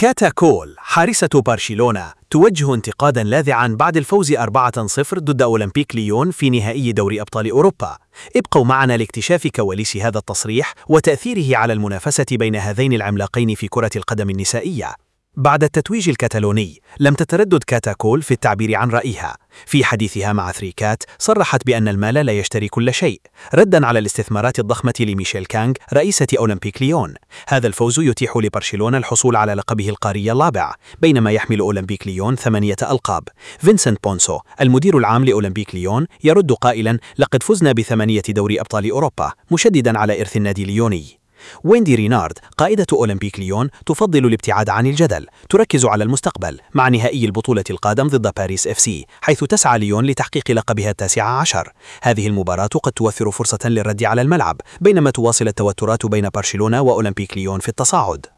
كاتا كول حارسة برشلونة توجه انتقادا لاذعا بعد الفوز 4-0 ضد أولمبيك ليون في نهائي دوري أبطال أوروبا. ابقوا معنا لاكتشاف كواليس هذا التصريح وتأثيره على المنافسة بين هذين العملاقين في كرة القدم النسائية. بعد التتويج الكتالوني لم تتردد كاتا كول في التعبير عن رأيها. في حديثها مع ثريكات صرحت بأن المال لا يشتري كل شيء، رداً على الاستثمارات الضخمة لميشيل كانغ رئيسة أولمبيك ليون. هذا الفوز يتيح لبرشلونة الحصول على لقبه القاري الرابع، بينما يحمل أولمبيك ليون 8 ألقاب. فينسنت بونسو المدير العام لأولمبيك ليون يرد قائلاً: لقد فزنا ب8 دوري أبطال أوروبا، مشدداً على إرث النادي الليوني. ويندي رينارد قائدة أولمبيك ليون تفضل الابتعاد عن الجدل، تركز على المستقبل مع نهائي البطولة القادم ضد باريس FC، حيث تسعى ليون لتحقيق لقبها 19. هذه المباراة قد توفر فرصة للرد على الملعب، بينما تواصل التوترات بين برشلونة وأولمبيك ليون في التصاعد.